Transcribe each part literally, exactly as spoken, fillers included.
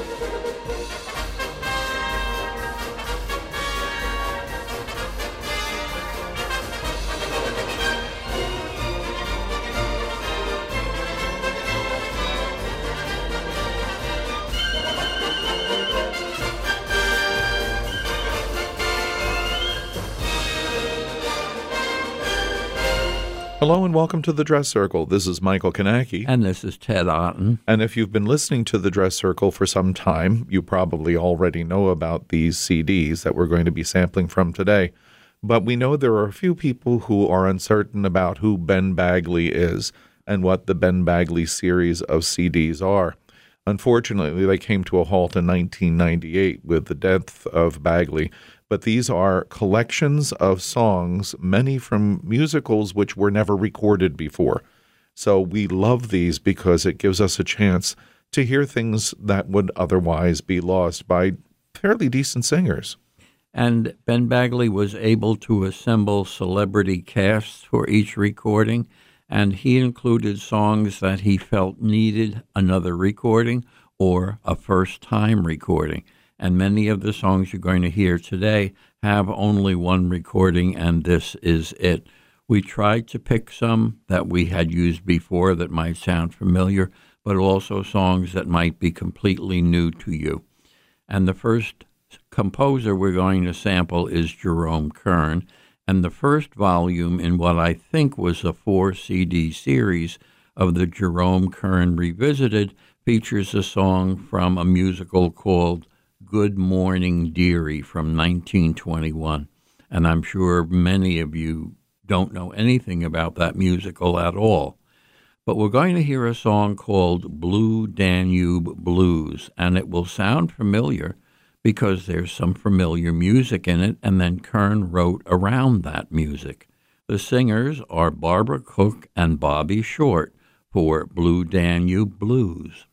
Hello and welcome to The Dress Circle. This is Michael Kanacki. And this is Ted Otten. And if you've been listening to The Dress Circle for some time, you probably already know about these C Ds that we're going to be sampling from today. But we know there are a few people who are uncertain about who Ben Bagley is and what the Ben Bagley series of C Ds are. Unfortunately, they came to a halt in nineteen ninety-eight with the death of Bagley. But these are collections of songs, many from musicals which were never recorded before. So we love these because it gives us a chance to hear things that would otherwise be lost by fairly decent singers. And Ben Bagley was able to assemble celebrity casts for each recording, and he included songs that he felt needed another recording or a first-time recording. And many of the songs you're going to hear today have only one recording, and this is it. We tried to pick some that we had used before that might sound familiar, but also songs that might be completely new to you. And the first composer we're going to sample is Jerome Kern, and the first volume in what I think was a four C D series of the Jerome Kern Revisited features a song from a musical called Good Morning Dearie from nineteen twenty-one, and I'm sure many of you don't know anything about that musical at all. But we're going to hear a song called Blue Danube Blues, and it will sound familiar because there's some familiar music in it, and then Kern wrote around that music. The singers are Barbara Cook and Bobby Short for Blue Danube Blues.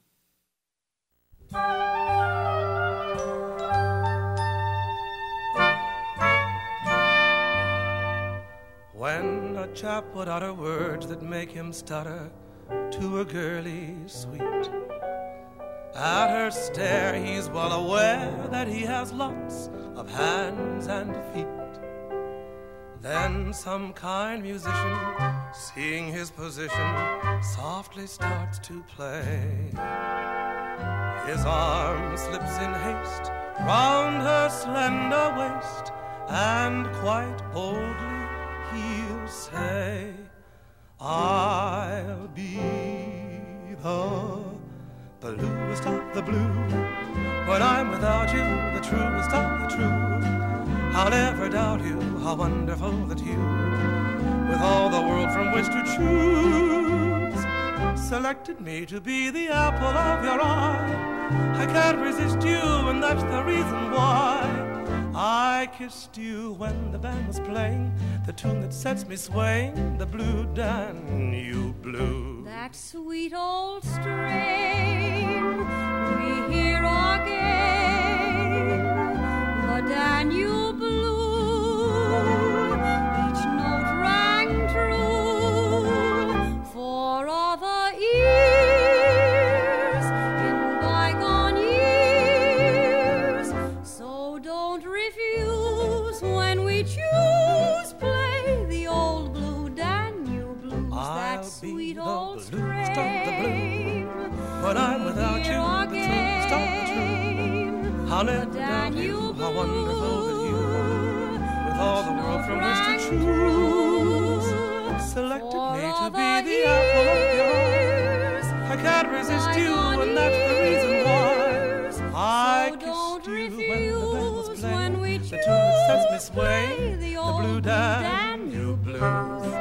When a chap would utter words that make him stutter to a girlie sweet, at her stare he's well aware that he has lots of hands and feet. Then some kind musician, seeing his position, softly starts to play. His arm slips in haste round her slender waist, and quite boldly he'll say, I'll be the bluest of the blue. When I'm without you, the truest of the true. I'll never doubt you, how wonderful that you, with all the world from which to choose, selected me to be the apple of your eye. I can't resist you, and that's the reason why I kissed you when the band was playing the tune that sets me swaying, the Blue Danube Blues. That sweet old strain we hear again, the Danube Blue. Each note rang true for other ears in bygone years. So don't refuse when we choose, play the old Blue Danube Blues. I'll That sweet be old the strain bluest of the blue. When I'm without you, the truest of the true. I'll never doubt you, how wonderful that you, with all the world from which to choose, selected me to be the apple of your eye. I can't resist you, and that's the reason why I kissed you when the band was playing the tune that sets me swaying, the Blue Danube Blues.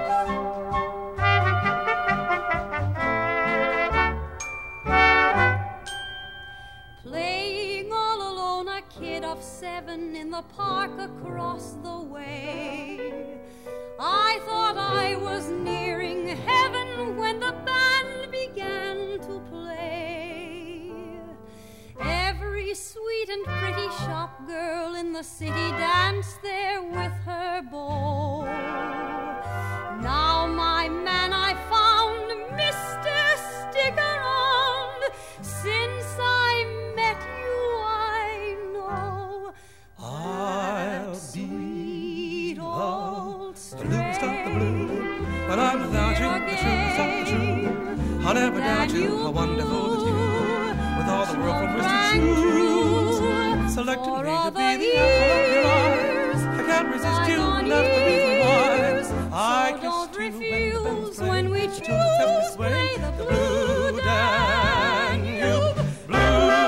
Playing all alone, a kid of seven in the park across the way. I thought I was nearing heaven when the band began to play. Every sweet and pretty shop girl in the city danced there with her beau. Now my man I found, Mister Stick Around, since I met you you, how wonderful the tune, with all the world from which to choose. Selected me to be the apple of your eyes. I can't resist you, and that's the reason why. I don't kissed you refuse when, when we the tune that set me choose sway, play the the blue blue Danube Blues.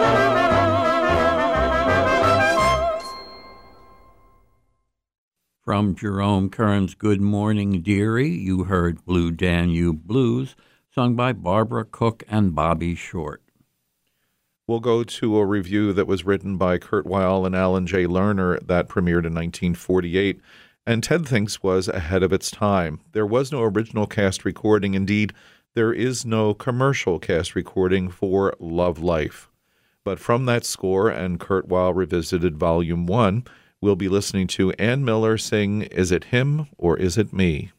From Jerome Kern's Good Morning Dearie, you heard Blue Danube Blues, sung by Barbara Cook and Bobby Short. We'll go to a review that was written by Kurt Weill and Alan J. Lerner that premiered in nineteen forty-eight, and Ted thinks was ahead of its time. There was no original cast recording. Indeed, there is no commercial cast recording for Love Life. But from that score, and Kurt Weill Revisited Volume one, we'll be listening to Ann Miller sing Is It Him or Is It Me?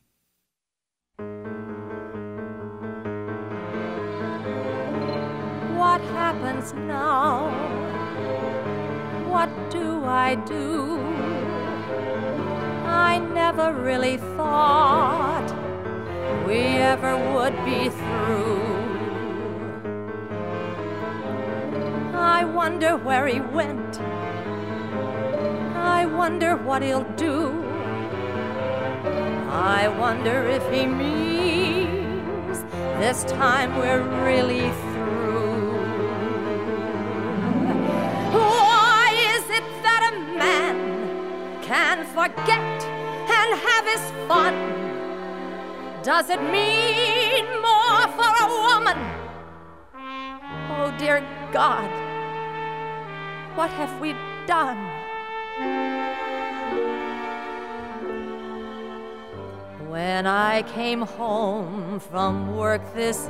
What happens now? What do I do? I never really thought we ever would be through. I wonder where he went. I wonder what he'll do. I wonder if he means this time we're really through. Why is it that a man can forget and have his fun? Does it mean more for a woman? Oh, dear God, what have we done? When I came home from work this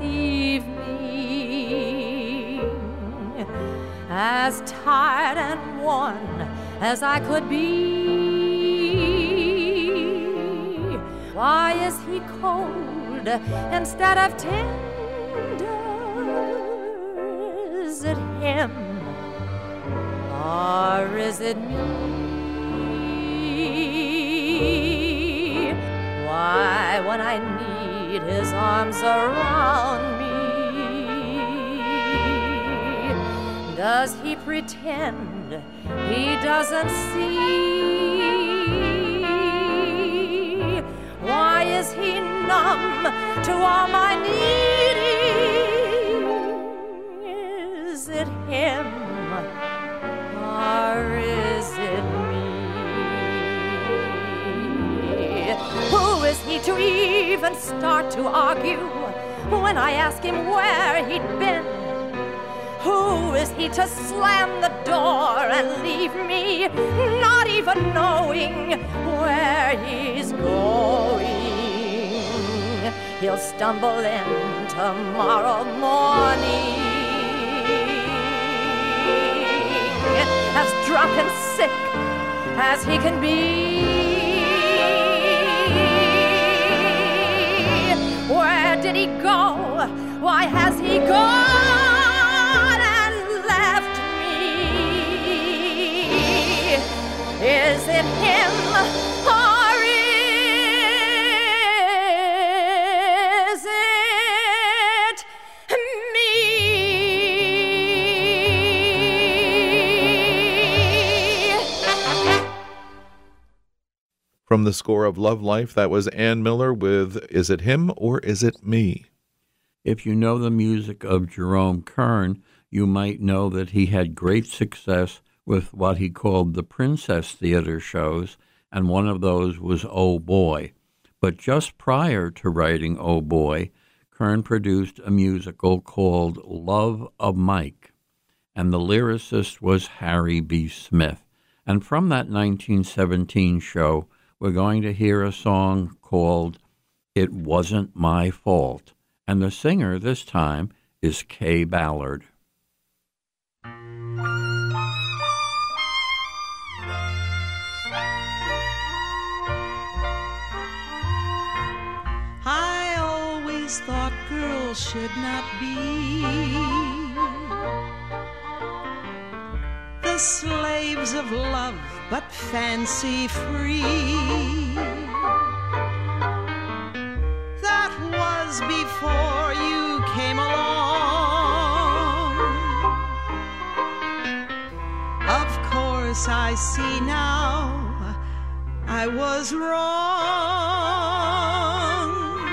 evening, as tired and worn as I could be, why is he cold instead of tender? Is it him or is it me? Why, when I need his arms around me, does he pretend he doesn't see? Why is he numb to all my needing? Is it him or is it me? Who is he to even start to argue when I ask him where he'd been? Who is he to slam the door and leave me not even knowing where he's going? He'll stumble in tomorrow morning as drunk and sick as he can be. Where did he go? Why has he gone and left me? Is it him or is it me? From the score of Love Life, that was Ann Miller with Is It Him or Is It Me? If you know the music of Jerome Kern, you might know that he had great success with what he called the Princess Theater shows, and one of those was Oh Boy. But just prior to writing Oh Boy, Kern produced a musical called Love of Mike, and the lyricist was Harry B. Smith. And from that nineteen seventeen show, we're going to hear a song called It Wasn't My Fault, and the singer this time is Kay Ballard. I always thought girls should not be the slaves of love, but fancy free. That was before you came along. course I see now I was wrong.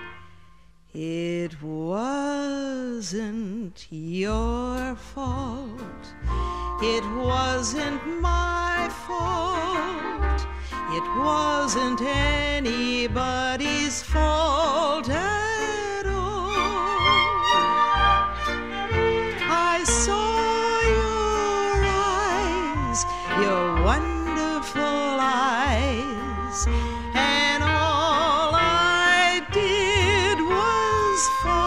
It wasn't your fault. It wasn't my fault. It wasn't anybody's fault at all. I saw your eyes, your wonderful eyes, and all I did was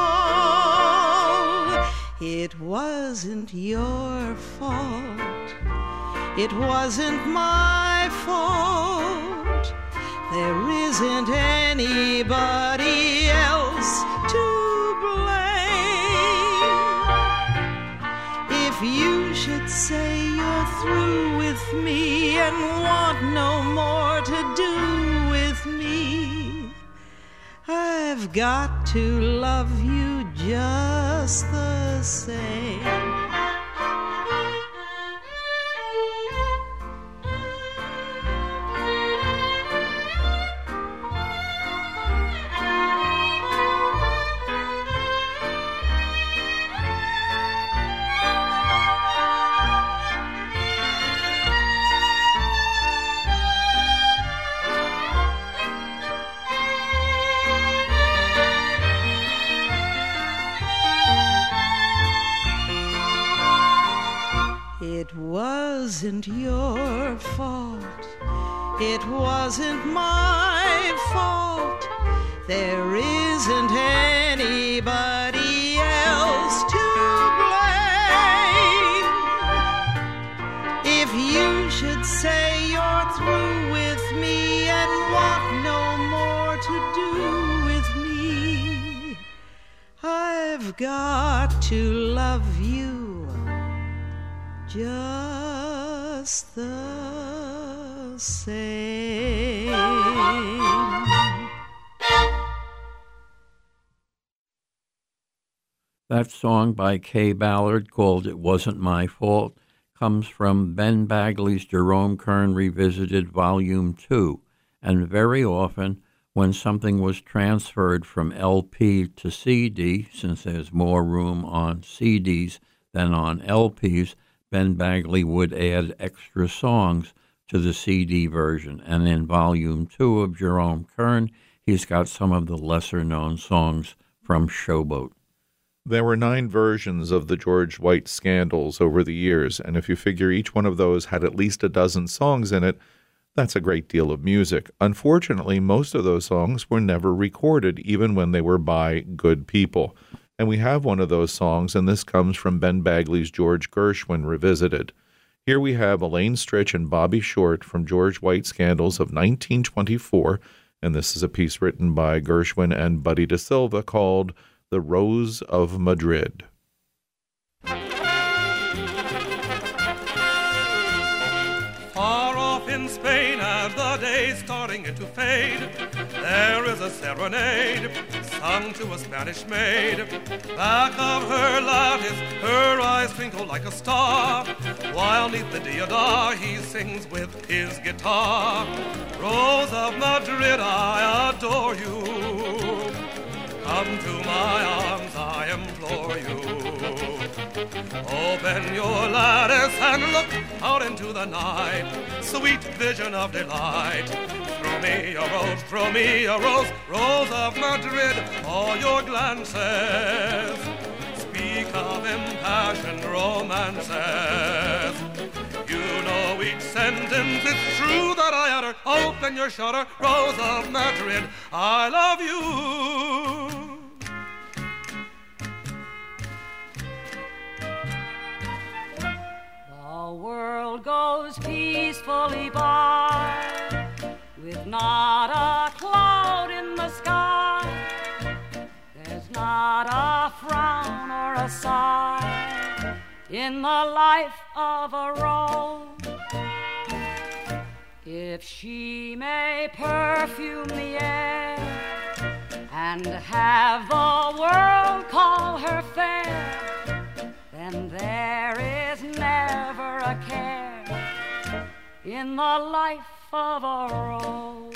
fall. It wasn't your fault. It wasn't my fault. There isn't anybody else to blame. If you should say you're through with me and want no more to do with me, I've got to love you just the same. It wasn't your fault. It wasn't my fault. There isn't anybody else to blame. If you should say you're through with me and want no more to do with me, I've got to love you just the same. That song by Kay Ballard, called It Wasn't My Fault, comes from Ben Bagley's Jerome Kern Revisited Volume two, and very often when something was transferred from L P to C D, since there's more room on C Ds than on L Ps, Ben Bagley would add extra songs to the C D version, and in Volume two of Jerome Kern, he's got some of the lesser-known songs from Showboat. There were nine versions of the George White Scandals over the years, and if you figure each one of those had at least a dozen songs in it, that's a great deal of music. Unfortunately, most of those songs were never recorded, even when they were by good people. And we have one of those songs, and this comes from Ben Bagley's George Gershwin Revisited. Here we have Elaine Stritch and Bobby Short from George White Scandals of nineteen twenty-four, and this is a piece written by Gershwin and Buddy DeSilva called The Rose of Madrid. Far off in Spain, as the day's starting to fade, there is a serenade sung to a Spanish maid. Back of her lattice, her eyes twinkle like a star, while neath the deodar he sings with his guitar. Rose of Madrid, I adore you. Come to my arms, I implore you. Open your lattice and look out into the night. Sweet vision of delight. Throw me a rose, throw me a rose, Rose of Madrid, all your glances speak of impassioned romances. You know each sentence, it's true that I utter. Open your shutter, Rose of Madrid, I love you. The world goes peacefully by, with not a cloud in the sky. There's not a frown or a sigh in the life of a rose. If she may perfume the air and have the world call her fair, then there is never a care in the life of a rose.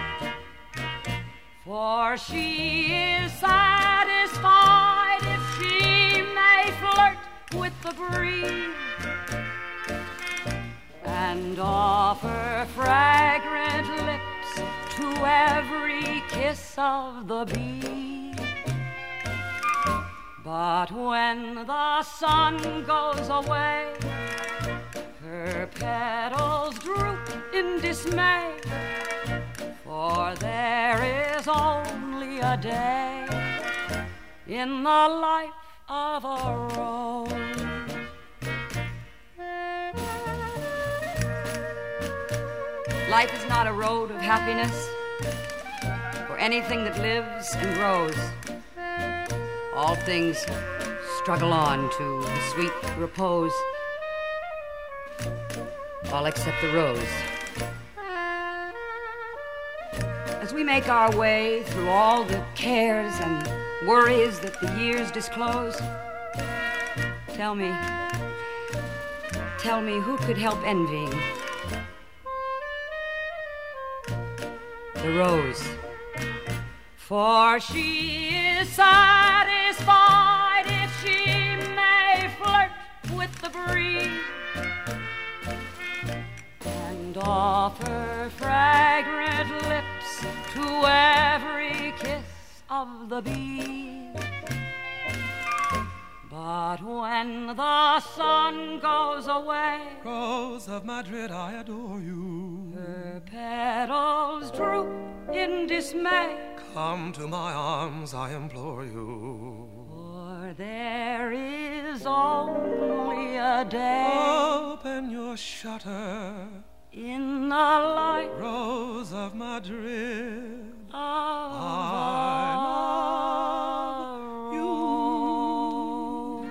For she is satisfied if she may flirt with the breeze and offer fragrant lips to every kiss of the bee. But when the sun goes away, her petals droop in dismay, for there is only a day in the life of a rose. Life is not a road of happiness for anything that lives and grows. All things struggle on to the sweet repose, all except the rose. As we make our way through all the cares and worries that the years disclose, tell me, tell me who could help envying the rose? For she is satisfied if she may flirt with the breeze and offer fragrant lips to every kiss of the bee. But when the sun goes away, Rose of Madrid, I adore you. her petals droop in dismay, Come to my arms, I implore you. for there is only a day Open your shutter, in the life Rose of Madrid. of I love a you. rose.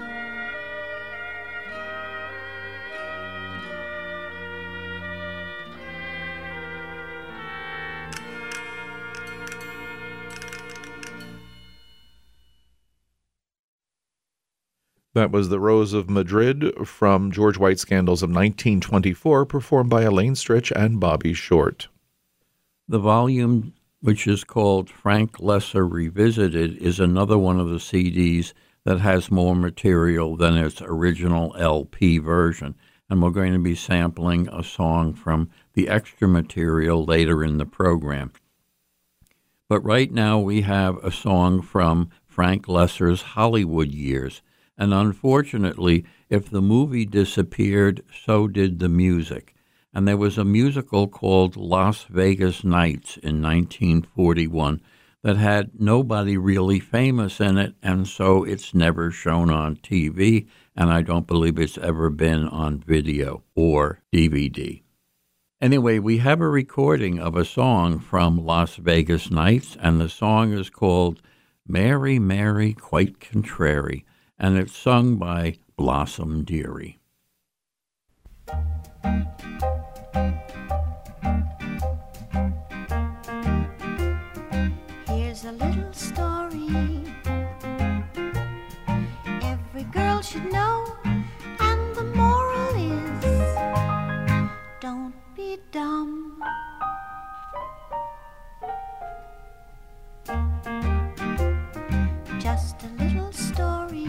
That was The Rose of Madrid from George White's Scandals of nineteen twenty-four, performed by Elaine Stritch and Bobby Short. The volume, which is called Frank Loesser Revisited, is another one of the C Ds that has more material than its original L P version, and we're going to be sampling a song from the extra material later in the program. But right now we have a song from Frank Loesser's Hollywood years, and unfortunately, if the movie disappeared, so did the music. And there was a musical called Las Vegas Nights in nineteen forty-one that had nobody really famous in it, and so it's never shown on T V, and I don't believe it's ever been on video or D V D. Anyway, we have a recording of a song from Las Vegas Nights, and the song is called Mary, Mary, Quite Contrary, and it's sung by Blossom Dearie. Here's a little story every girl should know, and the moral is don't be dumb. Just a little story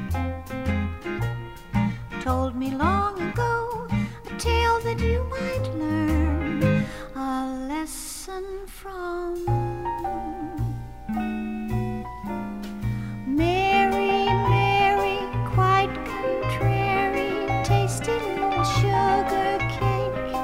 told me long ago, a tale that you might learn a lesson from. Mary, Mary, quite contrary, tasty little sugar cake.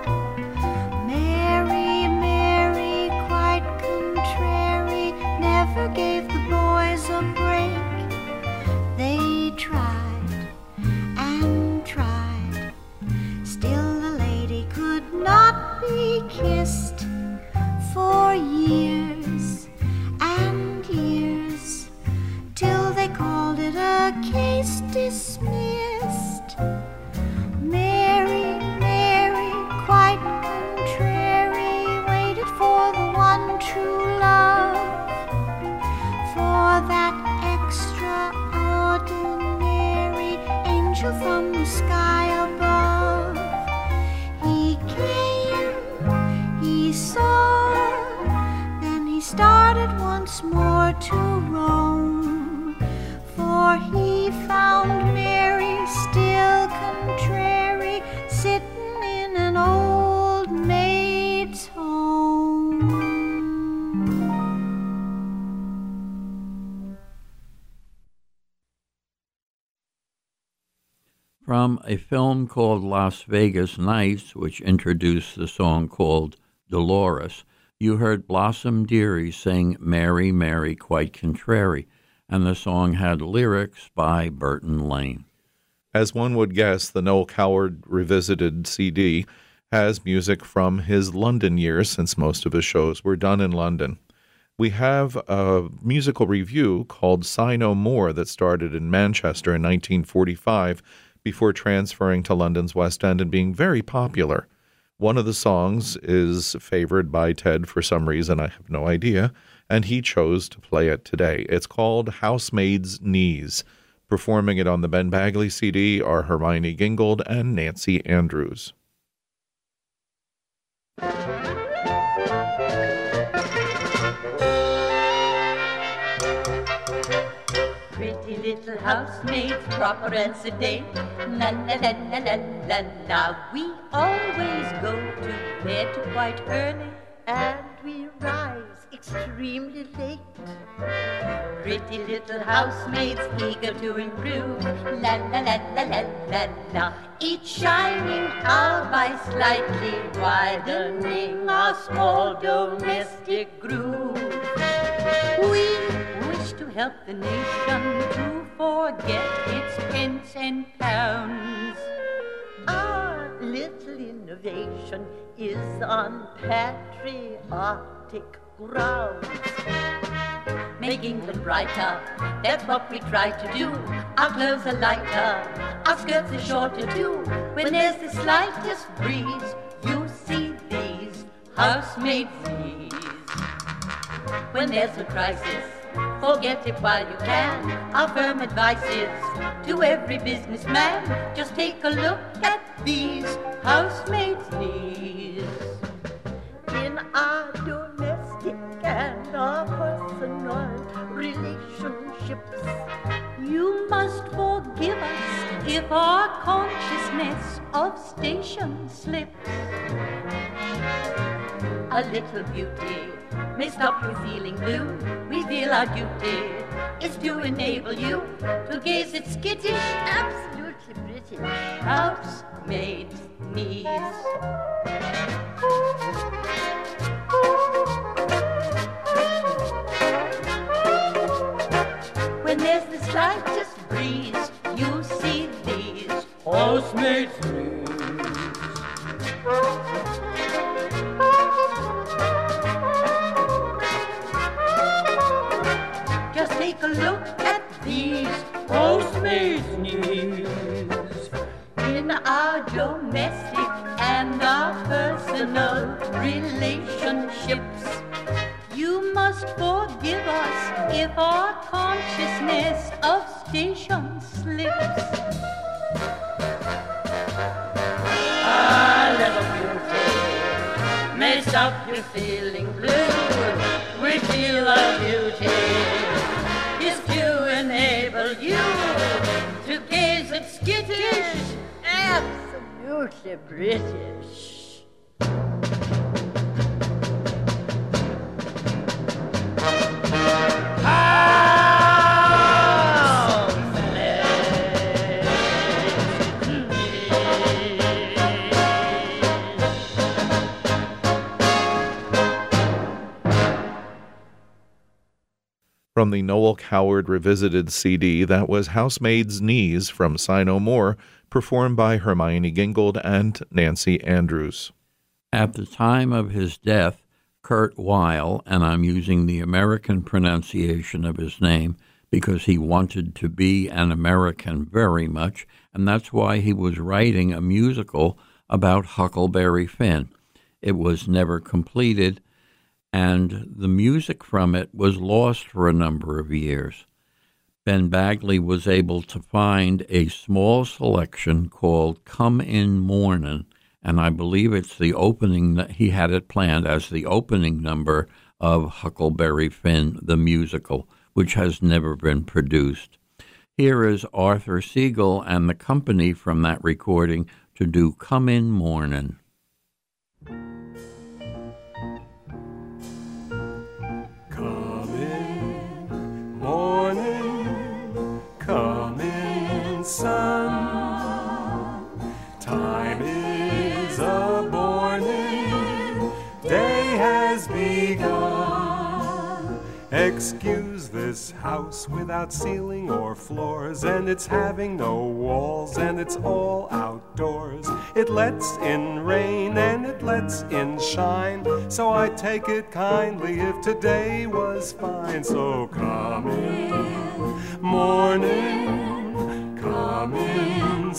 Mary, Mary, quite contrary, never gave the boys a break. They tried and tried, still the lady could not be kissed for years and years, till they called it a case dismissed. Mary, Mary, quite contrary, waited for the one true love, for that extraordinary angel from the sky above. He came from a film called Las Vegas Nights, which introduced the song called Dolores. You heard Blossom Dearie sing Mary, Mary, Quite Contrary, and the song had lyrics by Burton Lane. As one would guess, the Noel Coward Revisited C D has music from his London years, since most of his shows were done in London. We have a musical review called Sigh No More that started in Manchester in nineteen forty-five before transferring to London's West End and being very popular. One of the songs is favored by Ted for some reason, I have no idea, and he chose to play it today. It's called Housemaid's Knees. Performing it on the Ben Bagley C D are Hermione Gingold and Nancy Andrews. Pretty little housemaids, proper and sedate. La la la la la la la. We always go to bed quite early, and we rise extremely late. Pretty little housemaids, eager to improve. La la la la la la la. Each shining hour by slightly widening our small domestic groove. We wish to help the nation to forget its pence and pounds. Our little innovation is on patriotic grounds. Make England brighter, that's what we try to do. Our clothes are lighter, our skirts are shorter too. When there's the slightest breeze, you see these housemaids' knees. When there's a crisis, forget it while you can. Our firm advice is to every businessman, just take a look at these housemaids' knees. In our domestic and our personal relationships, you must forgive us if our consciousness of station slips. A little beauty may stop you feeling blue. We feel our duty is to enable you to gaze at skittish, absolutely British housemaids' knees. When there's the slightest breeze, you see these housemaids' knees. Just take a look at these housemaids' knees. In our domestic and our personal relationships, you must forgive us if our consciousness of station slips. Our little beauty may stop you feeling blue. We feel our beauty is to enable you to gaze at skittish, absolutely British. From the Noel Coward Revisited C D, that was Housemaid's Knees from Sigh No More, performed by Hermione Gingold and Nancy Andrews. At the time of his death, Kurt Weill, and I'm using the American pronunciation of his name because he wanted to be an American very much, and that's why he was writing a musical about Huckleberry Finn. It was never completed, and the music from it was lost for a number of years. Ben Bagley was able to find a small selection called Come In Mornin', and I believe it's the opening that he had it planned as the opening number of Huckleberry Finn, the musical, which has never been produced. Here is Arthur Siegel and the company from that recording to do Come In Mornin'. Come in, morning, come in, sun. begun. Excuse this house without ceiling or floors, and it's having no walls, and it's all outdoors. It lets in rain and it lets in shine, so I take it kindly if today was fine. So come in, morning, come in,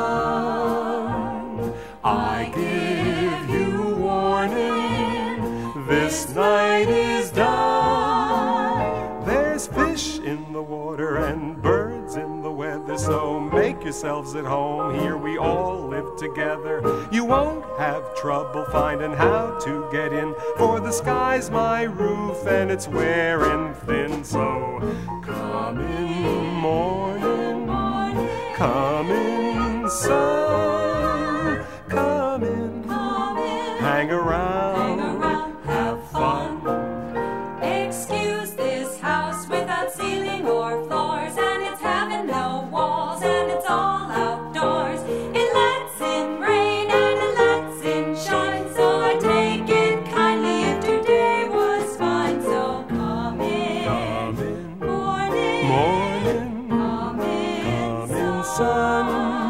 sun. I give you warning, this night is done. There's fish in the water and birds in the weather, so make yourselves at home. Here we all live together. You won't have trouble finding how to get in, for the sky's my roof and it's wearing thin. So come in, morning, come in, sun. Come in, hang around, have fun. Excuse this house without ceiling or floors, and it's having no walls, and it's all outdoors. It lets in rain and it lets in shine, so I take it kindly if today was fine. So come in, Come in, morning, morning, come in, come in, sun.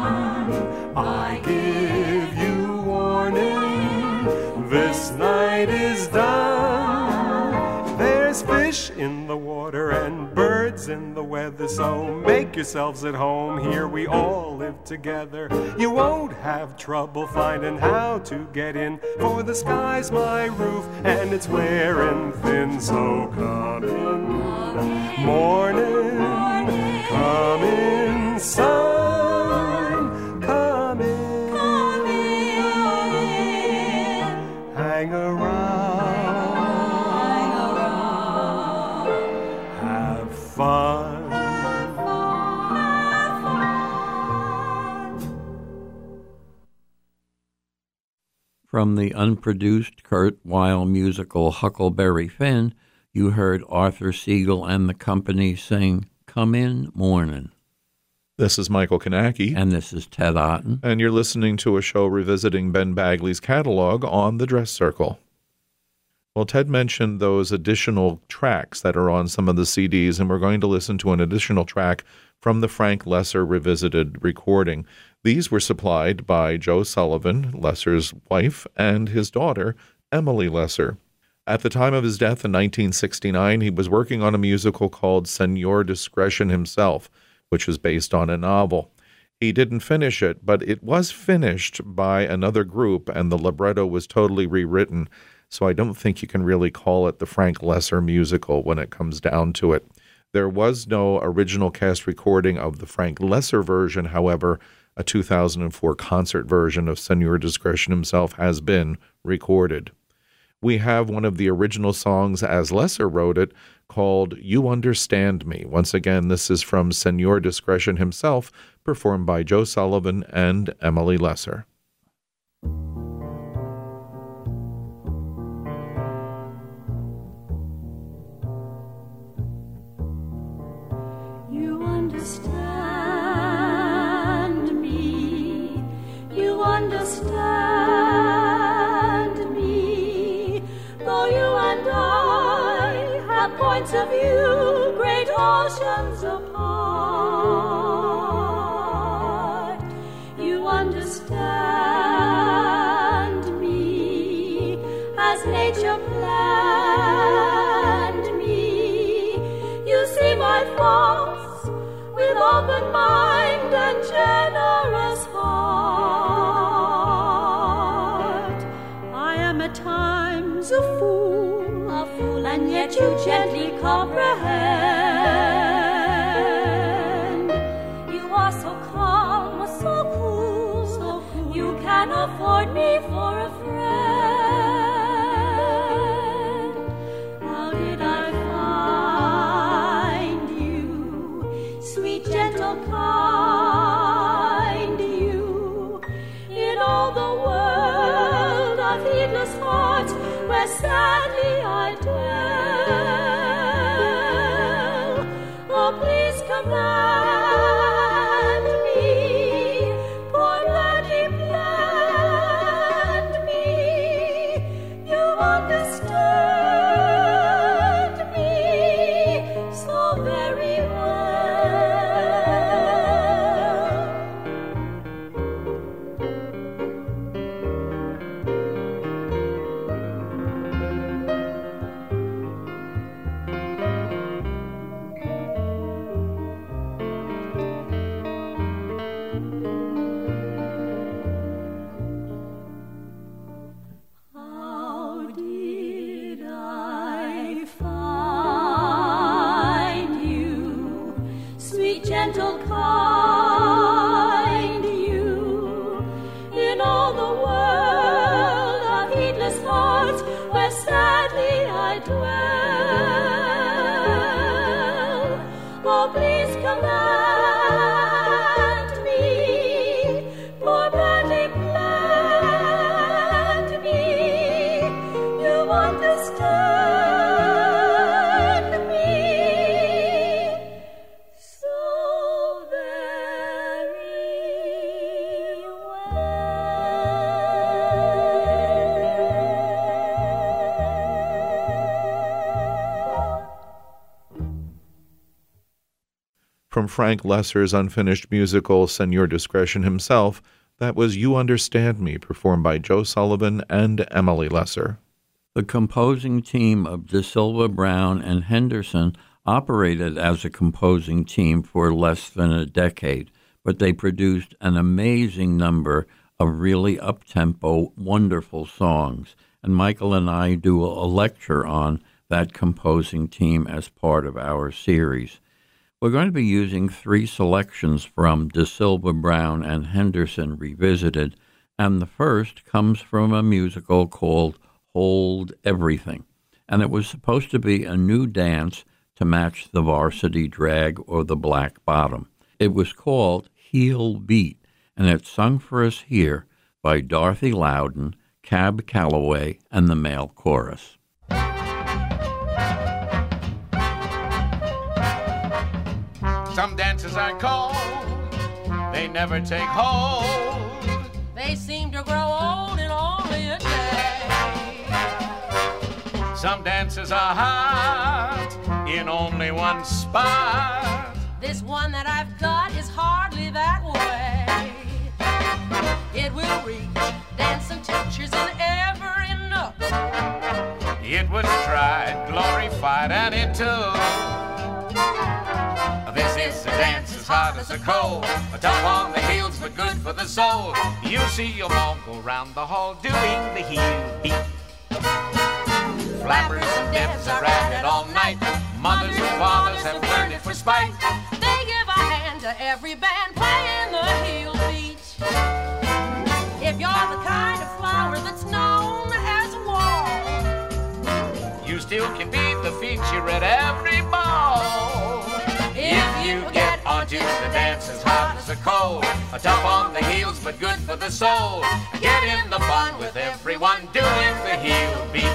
I give you warning, this night is done. There's fish in the water and birds in the weather, so make yourselves at home. Here we all live together. You won't have trouble finding how to get in, for the sky's my roof and it's wearing thin. So come in, morning, come in, sun. Come in, hang around, have fun. From the unproduced Kurt Weill musical Huckleberry Finn, you heard Arthur Siegel and the company sing Come In Mornin'. This is Michael Kanacki. And this is Ted Otten. And you're listening to a show revisiting Ben Bagley's catalog on the Dress Circle. Well, Ted mentioned those additional tracks that are on some of the C Ds, and we're going to listen to an additional track from the Frank Loesser revisited recording. These were supplied by Joe Sullivan, Loesser's wife, and his daughter, Emily Loesser. At the time of his death in nineteen sixty-nine, he was working on a musical called Senor Discretion Himself, which was based on a novel. He didn't finish it, but it was finished by another group, and the libretto was totally rewritten, so I don't think you can really call it the Frank Loesser musical when it comes down to it. There was no original cast recording of the Frank Loesser version. However, a two thousand four concert version of Senor Discretion Himself has been recorded. We have one of the original songs as Loesser wrote it, called You Understand Me. Once again, this is from Senor Discretion Himself, performed by Joe Sullivan and Emily Loesser. You understand me, you understand me, though you and I have points of view great oceans apart. You understand me as nature planned me. You see my faults with open mind and generous heart. I am at times a fool, a fool, and yet you gently comprehend. You are so calm, so cool, so cool. You can afford me for a friend. How did I find you, sweet, gentle, kind you, in all the world of heedless hearts where sadly I dwell? Oh, please command me, poor Betty planned me. You understand world of heedless thoughts where sadly I dwell. Oh, please command me, more brightly plant me. You understand me so very From Frank Loesser's unfinished musical Senor Discretion himself, that was You Understand Me, performed by Joe Sullivan and Emily Loesser. The composing team of De Silva, Brown, and Henderson operated as a composing team for less than a decade, but they produced an amazing number of really up-tempo, wonderful songs, and Michael and I do a lecture on that composing team as part of our series. We're going to be using three selections from De Silva, Brown, and Henderson Revisited, and the first comes from a musical called Hold Everything, and it was supposed to be a new dance to match the varsity drag or the black bottom. It was called Heel Beat, and it's sung for us here by Dorothy Loudon, Cab Calloway, and the male chorus. Some dances are cold, they never take hold. They seem to grow old in only a day. Some dances are hot in only one spot. This one that I've got is hardly that way. It will reach dancing teachers in every nook. It was tried, glorified, and it took. This is a dance as hot as a coal, tough on the heels but good for the soul. You see your mom go round the hall doing the heel beat. Flappers and debs are at it all night. Mothers and fathers have learned it for spite. They give a hand to every band playing the heel beat. If you're the kind of flower that's known as a wall, you still can be the feature at every ball. If you get onto the dance as hot as a coal, tough on the heels but good for the soul, get in the fun with everyone doing the heel beat.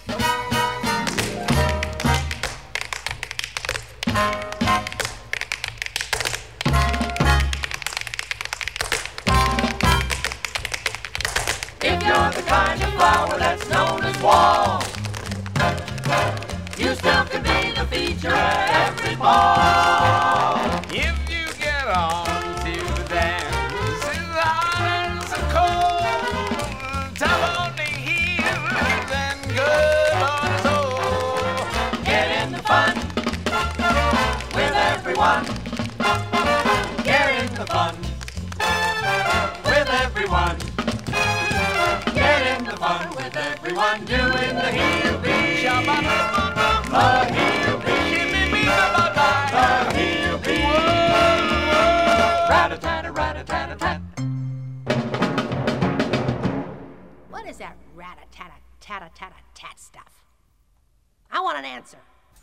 if you're the kind of flower that's known as wall, you still can be the feature at every ball. If you get on to the dance as hot as a coal, tough on the heels and good on the soul, Get in the fun with everyone. Get in the fun with everyone. Get in the fun with everyone doing the heel beat. The heel beat. The heel beat. Rat-a-tat-a, rat-a-tat-a-tat. What is that rat-a-tat-a-tat-a-tat-a-tat stuff? I want an answer.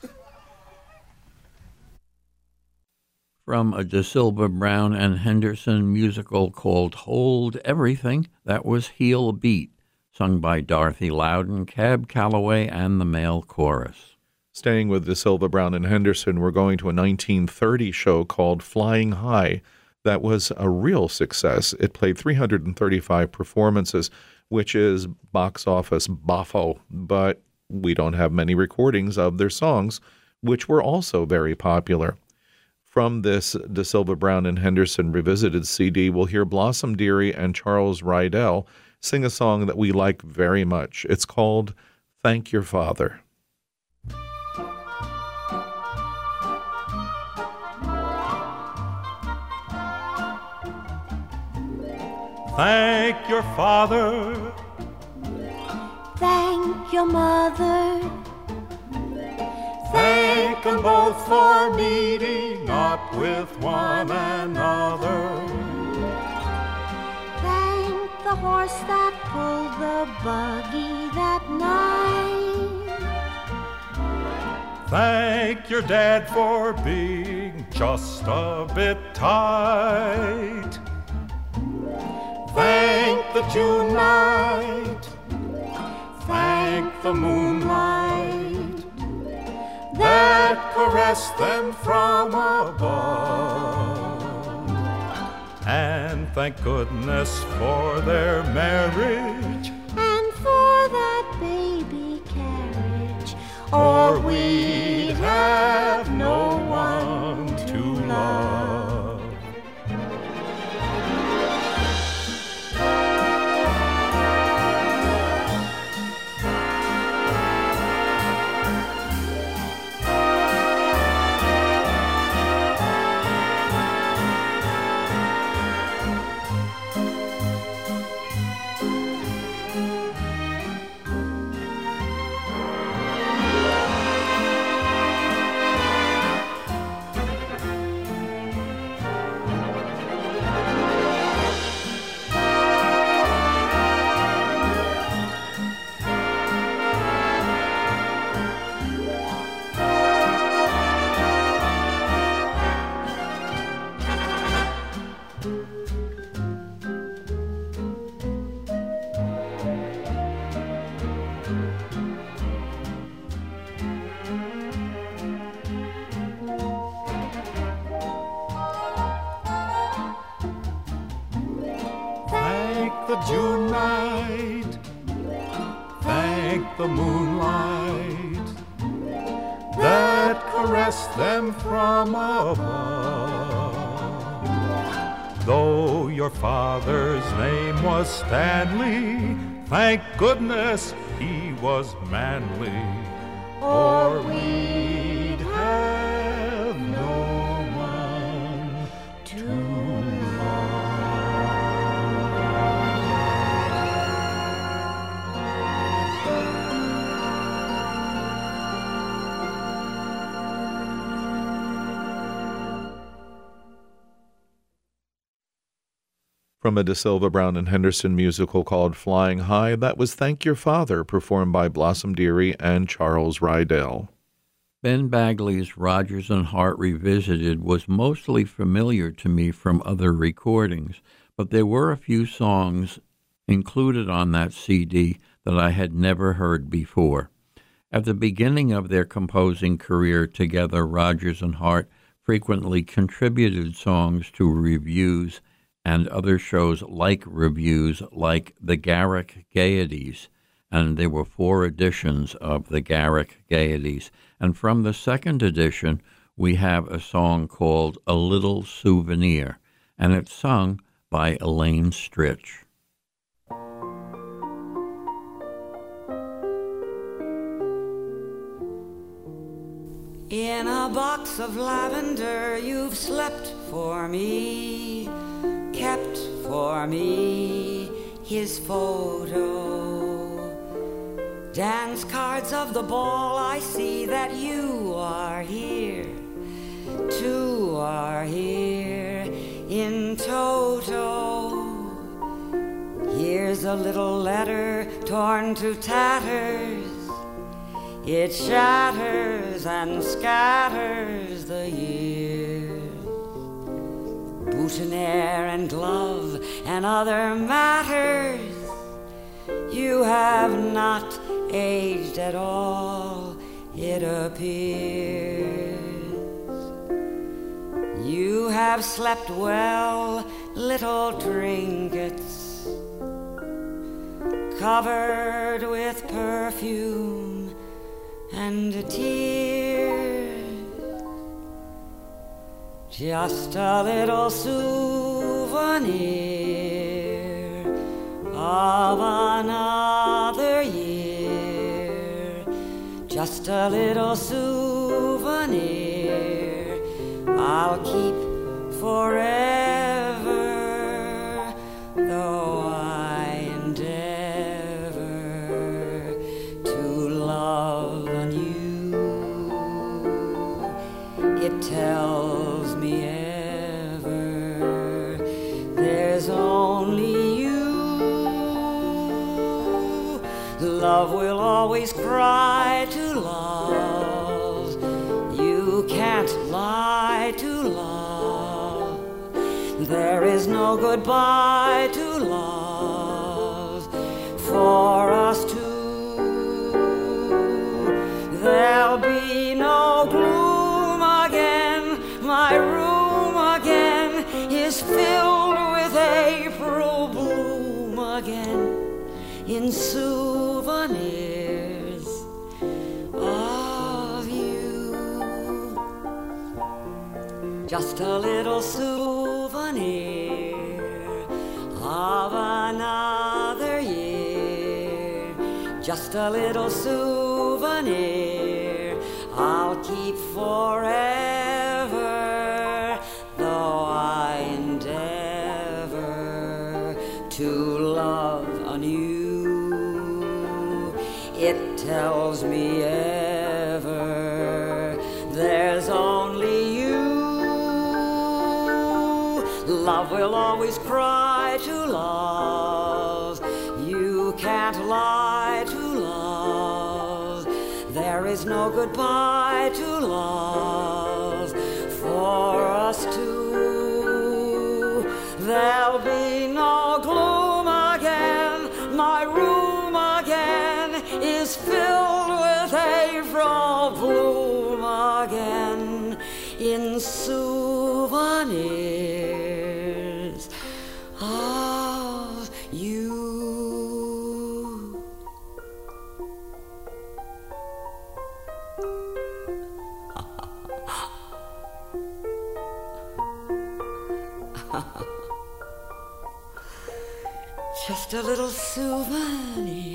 From a De Silva, Brown, and Henderson musical called Hold Everything, that was Heel Beat, sung by Dorothy Loudon, Cab Calloway, and the male chorus. Staying with De Silva, Brown, and Henderson, we're going to a nineteen thirty show called Flying High. That was a real success. It played three hundred thirty-five performances, which is box office boffo, but we don't have many recordings of their songs, which were also very popular. From this De Silva, Brown, and Henderson Revisited C D, we'll hear Blossom Dearie and Charles Rydell sing a song that we like very much. It's called Thank Your Father. Thank your father. Thank your mother. Thank them both for meeting up with one another. Thank the horse that pulled the buggy that night. Thank your dad for being just a bit tight. Thank the June night. Thank the moonlight that caressed them from above. And thank goodness for their marriage, and for that baby carriage, or we'd have no one to love. The June night, thank the moonlight that caressed them from above. Though your father's name was Stanley, thank goodness he was manly, or we'd have no one to love. From a DeSilva, Brown, and Henderson musical called Flying High, that was Thank Your Father, performed by Blossom Dearie and Charles Rydell. Ben Bagley's Rodgers and Hart Revisited was mostly familiar to me from other recordings, but there were a few songs included on that C D that I had never heard before. At the beginning of their composing career together, Rodgers and Hart frequently contributed songs to reviews and other shows like reviews, like the Garrick Gaieties, and there were four editions of the Garrick Gaieties. And from the second edition, we have a song called A Little Souvenir, and it's sung by Elaine Stritch. In a box of lavender you've slept for me, kept for me his photo. Dance cards of the ball, I see that you are here, two are here in toto. Here's a little letter torn to tatters, it shatters and scatters the years. Boutonniere and glove and other matters, you have not aged at all, it appears. You have slept well, little trinkets, covered with perfume and tears. Just a little souvenir of another year. Just a little souvenir I'll keep forever, though I endeavor to love anew. It tells me ever there's only you. Love will always cry to love. You can't lie to love. There is no goodbye to love for us two. There'll be no gloom again. My room again is filled with April bloom again in souvenirs of you. Just a little souvenir of another year. Just a little souvenir I'll keep forever, though I endeavor to love anew. It tells me ever there's only you. Love will always cry to love. You can't lie to love. There is no goodbye to love for us two. There'll be no gloom again. My room again is filled with April bloom again in souvenirs of you. Just a little souvenir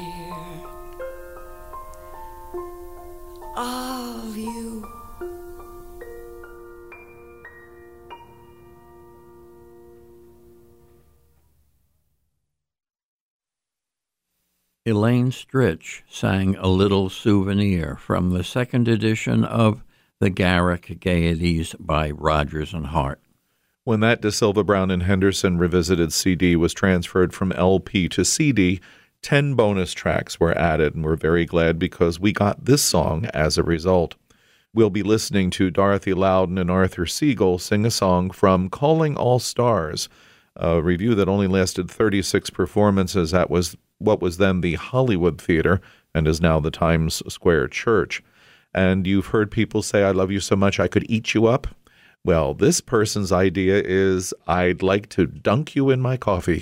of you. Elaine Stritch sang A Little Souvenir from the second edition of The Garrick Gaieties by Rodgers and Hart. When that DeSilva, Brown and Henderson revisited C D was transferred from L P to C D, ten bonus tracks were added, and we're very glad because we got this song as a result. We'll be listening to Dorothy Loudon and Arthur Siegel sing a song from Calling All Stars, a review that only lasted thirty-six performances. That was what was then the Hollywood Theater and is now the Times Square Church. And you've heard people say, I love you so much I could eat you up. Well, this person's idea is, I'd like to dunk you in my coffee.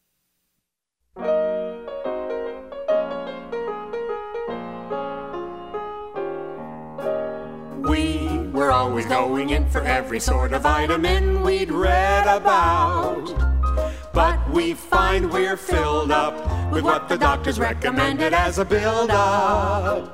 We were always going in for every sort of vitamin we'd read about. But we find we're filled up with what the doctors recommended as a build-up.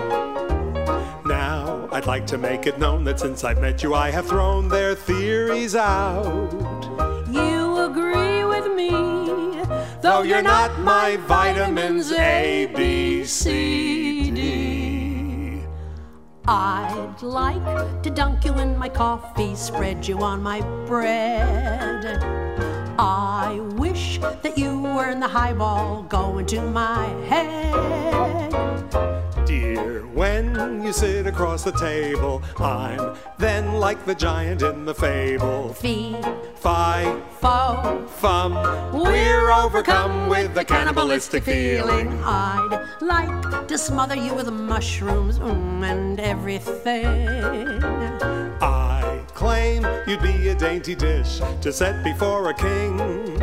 Now, I'd like to make it known that since I've met you, I have thrown their theories out. You agree with me, though you're not my vitamins A, B, C, D. I'd like to dunk you in my coffee, spread you on my bread. I wish that you were in the highball going to my head. Dear, when you sit across the table, I'm then like the giant in the fable. Fee, fi, fo, fum. We're overcome with the cannibalistic feeling. I'd like to smother you with mushrooms mm, and everything. I claim you'd be a dainty dish to set before a king.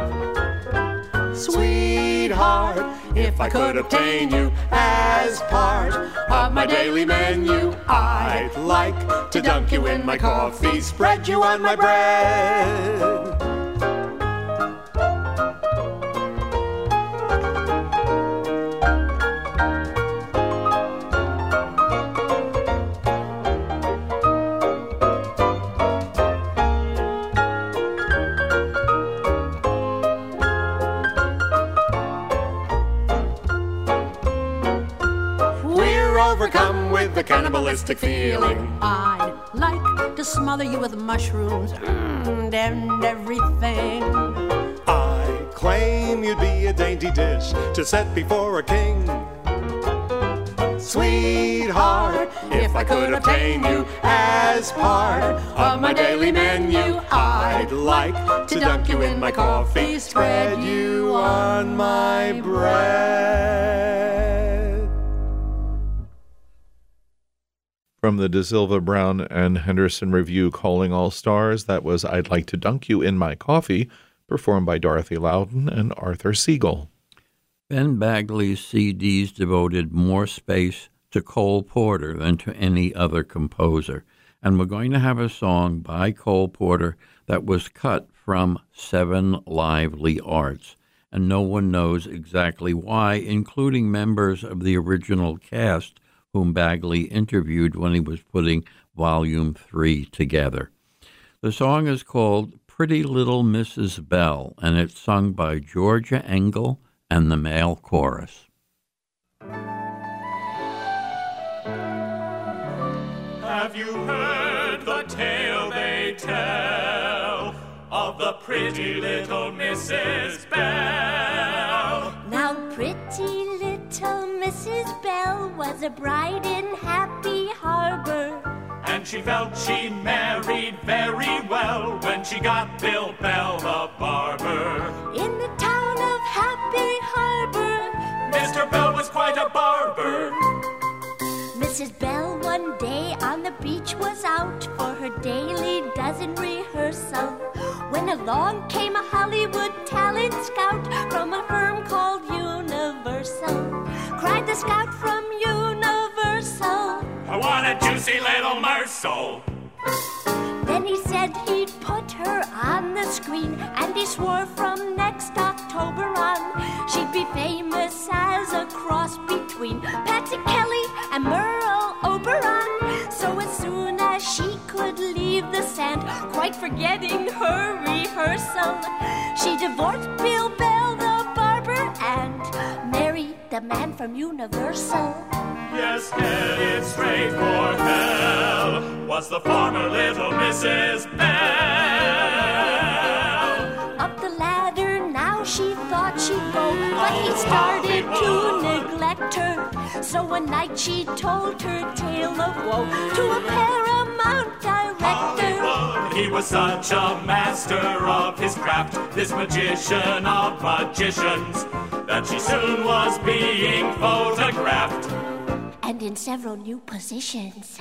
Sweetheart, if I could obtain you as part of my daily menu, I'd like to dunk you in my coffee, spread you on my bread. Overcome with the cannibalistic feeling. I'd like to smother you with mushrooms mm, and everything. I claim you'd be a dainty dish to set before a king. Sweetheart, if I could obtain you as part of my daily menu, I'd like to dunk you in my coffee, spread you on my bread. From the De Silva, Brown, and Henderson Review, Calling All Stars, that was I'd Like to Dunk You in My Coffee, performed by Dorothy Loudon and Arthur Siegel. Ben Bagley's C Ds devoted more space to Cole Porter than to any other composer, and we're going to have a song by Cole Porter that was cut from Seven Lively Arts, and no one knows exactly why, including members of the original cast whom Bagley interviewed when he was putting Volume three together. The song is called Pretty Little Missus Bell, and it's sung by Georgia Engel and the male chorus. Have you heard the tale they tell of the pretty little Missus Bell? Now pretty little Missus Bell was a bride in Happy Harbor, and she felt she married very well when she got Bill Bell the barber. In the town of Happy Harbor, Mister Bell was quite a barber. Missus Bell one day on the beach was out for her daily dozen rehearsal, when along came a Hollywood talent scout from a firm called Universal. Cried the scout from Universal, I want a juicy little morsel. Then he said he'd put her on the screen, and he swore from next October on she'd be famous as a cross between Patsy Kelly and Merle Oberon. So as soon as she could leave the sand, quite forgetting her rehearsal, she divorced Bill Bell the barber and married the man from Universal. Yes, headed straight for hell was the former little Missus Bell. Up the ladder now she thought she'd go, but he started to neglect her. So one night she told her tale of woe to a Paramount director. He was such a master of his craft, this magician of magicians, that she soon was being photographed, and in several new positions.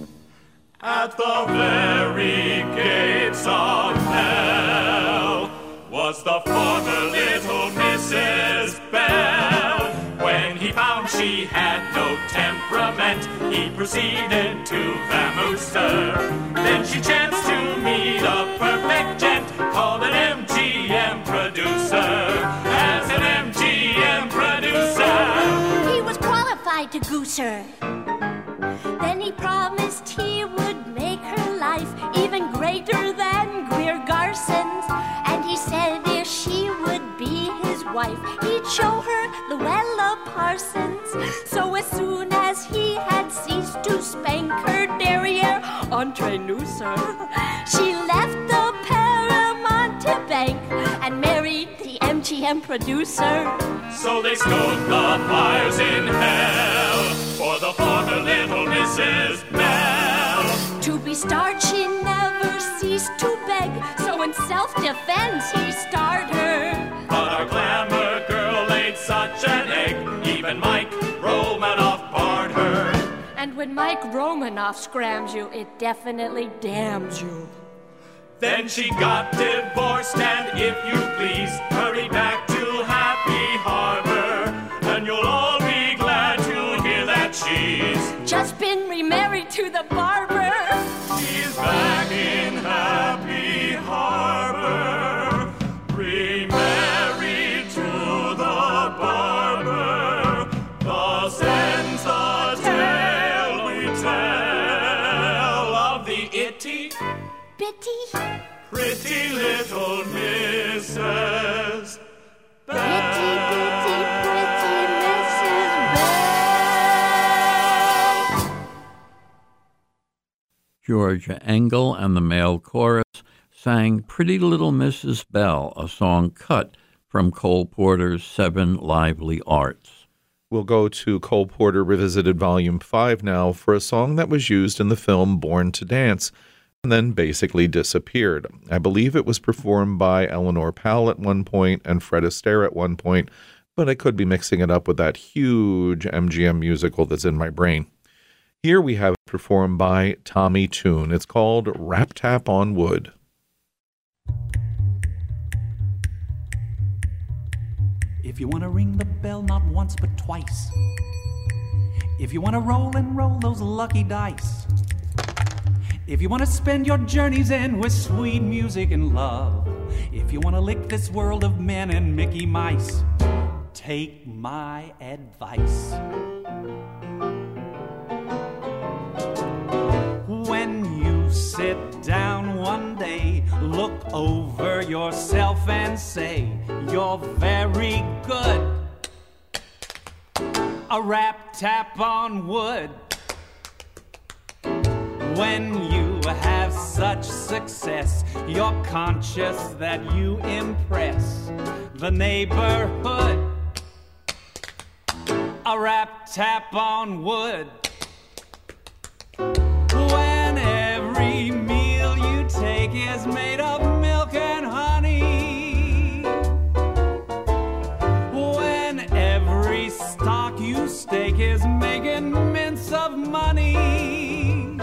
At the very gates of hell was the former little Missus Bell. When he found she had no temperament, he proceeded to vamoose her. Then she chanced to meet a perfect gent called an M G M producer. As an M G M producer, he was qualified to goose her. Then he promised he would make her life even greater than Greer Garson's. And he said if she would be his wife, he'd show her the well of Parsons. So as soon as he had ceased to spank her derriere entre nous, she left the Paramount Bank and married the M G M producer. So they stoked the fires in hell for the former little Missus Bell. To be starred she never ceased to beg, so in self-defense he starred her. But our glamour girl laid such an egg, even Mike Romanoff barred her. And when Mike Romanoff scrams you, it definitely damns you. Then she got divorced and, if you please, hurried back to Happy Harbor. And you'll all be glad to hear that she's just been remarried to the barber. She's back in Happy Harbor, remarried to the barber. Thus ends the tale we tell of the itty bitty pretty little Missus Bell. Pretty, pretty, pretty Missus Bell. Georgia Engel and the male chorus sang Pretty Little Missus Bell, a song cut from Cole Porter's Seven Lively Arts. We'll go to Cole Porter Revisited Volume five now for a song that was used in the film Born to Dance and then basically disappeared. I believe it was performed by Eleanor Powell at one point and Fred Astaire at one point, but I could be mixing it up with that huge M G M musical that's in my brain. Here we have it performed by Tommy Tune. It's called Rap Tap on Wood. If you want to ring the bell not once but twice, if you want to roll and roll those lucky dice, if you want to spend your journey's end with sweet music and love, if you want to lick this world of men and Mickey Mice, take my advice. When you sit down one day, look over yourself and say, you're very good. A rap tap on wood. When you have such success, you're conscious that you impress the neighborhood. A rap tap on wood. When every meal you take is made of milk and honey, when every stock you stake is making mints of money,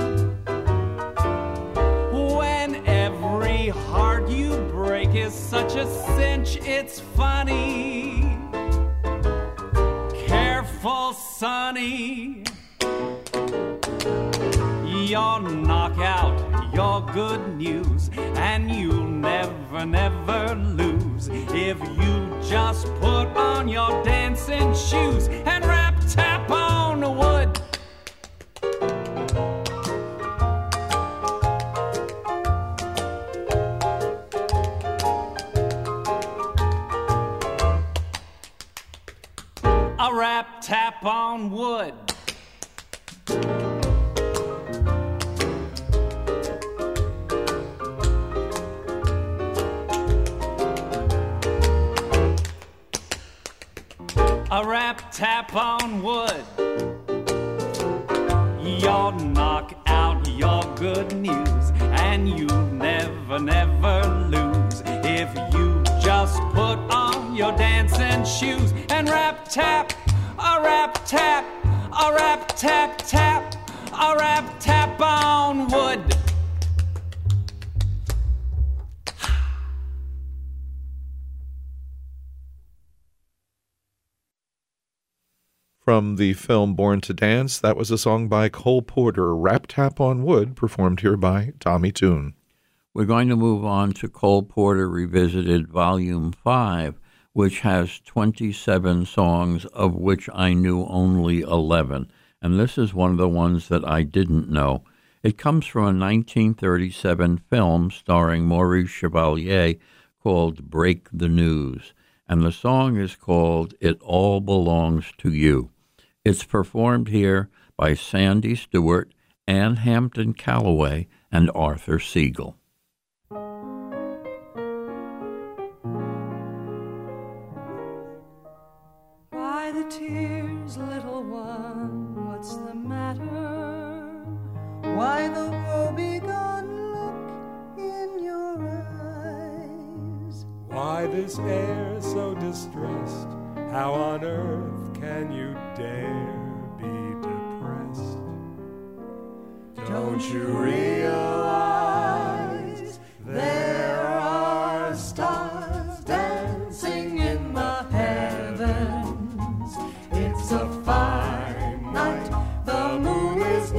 when every heart you break is such a cinch it's funny, careful Sonny, you'll knock out your good news, and you'll never, never lose if you just put on your dancing shoes and rap tap on the wood. A rap tap on wood. A rap tap on wood. You'll knock out your good news, and you'll never, never lose if you just put on your dancing shoes and rap tap, a rap tap, a rap tap tap, a rap tap on wood. From the film Born to Dance, that was a song by Cole Porter, Rap Tap on Wood, performed here by Tommy Tune. We're going to move on to Cole Porter Revisited Volume five, which has twenty-seven songs, of which I knew only eleven. And this is one of the ones that I didn't know. It comes from a nineteen thirty-seven film starring Maurice Chevalier called Break the News. And the song is called It All Belongs to You. It's performed here by Sandy Stewart, Ann Hampton Calloway, and Arthur Siegel. Why the tears, little one? What's the matter? Why the woe-begone look in your eyes? Why this air so distressed? How on earth can you dare be depressed? Don't you realize there are stars dancing in the heavens? It's a fine night, the moon is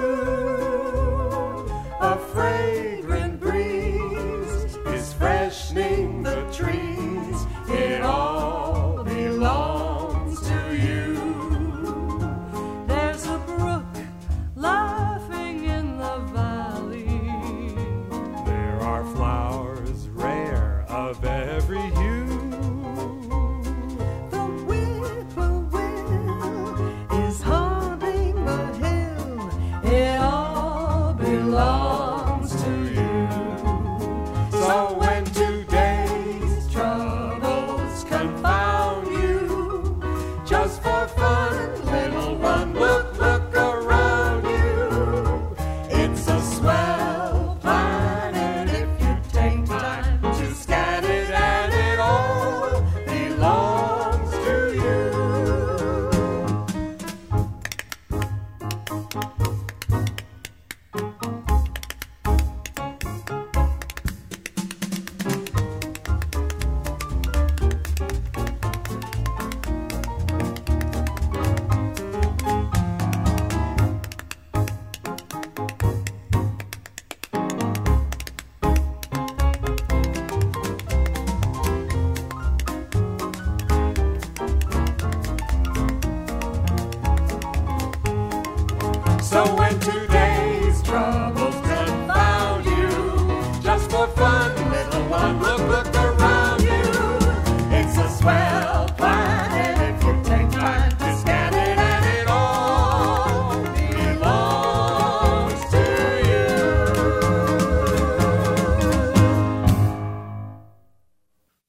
new, a fragrant breeze is freshening the trees. It all belongs to you. There's a brook laughing in the valley. There are flowers rare of every hue. The whippoorwill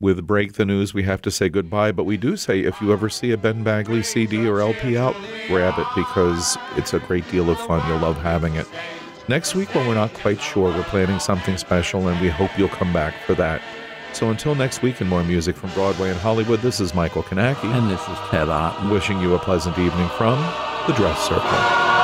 With Break the News, we have to say goodbye, but we do say if you ever see a Ben Bagley C D or L P out, grab it because it's a great deal of fun. You'll love having it. Next week, when we're not quite sure, we're planning something special, and we hope you'll come back for that. So until next week and more music from Broadway and Hollywood, this is Michael Kanaki. And this is Ted Ott. Wishing you a pleasant evening from The Dress Circle.